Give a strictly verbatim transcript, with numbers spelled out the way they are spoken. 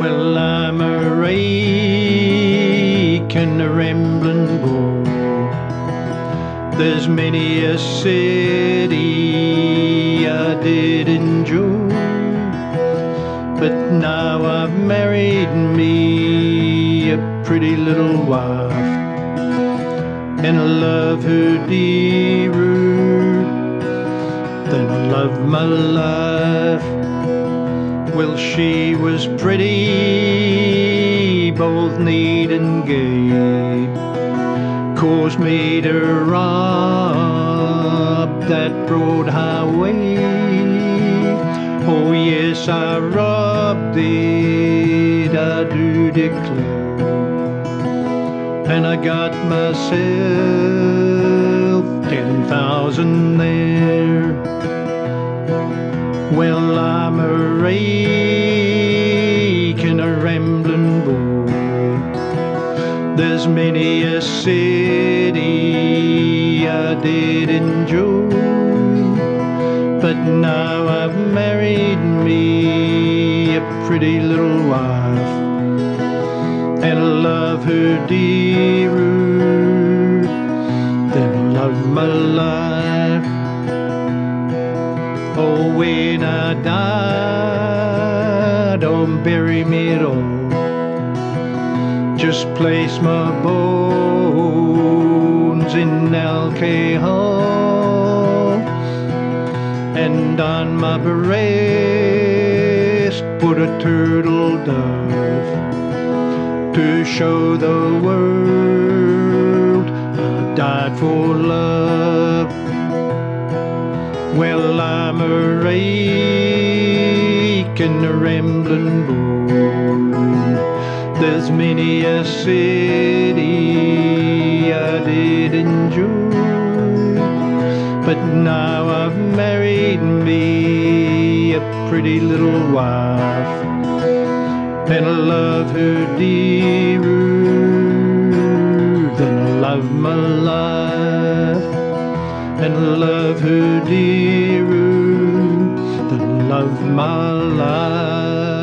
Well, I'm a rake and a rambling boy. There's many a city I did enjoy, but now I've married me a pretty little wife, and I love her dearer than I love my life. Well, she was pretty, both neat and gay, caused me to rob that broad highway. Oh yes, I robbed it, I do declare, and I got myself ten thousand there. Well, I'm a rake and a rambling boy. There's many a city I did enjoy, but now I've married me a pretty little wife, and I love her dearer than I love my life. Oh, when I die, don't bury me at all. Just place my bones in alcohol, and on my breast put a turtle dove to show the world I died for love. Well, I'm a rake and a rambling boy. There's many a city I did enjoy, but now I've married me a pretty little wife, and I love her dearer than I love my life, and I love her dearer than I love my life.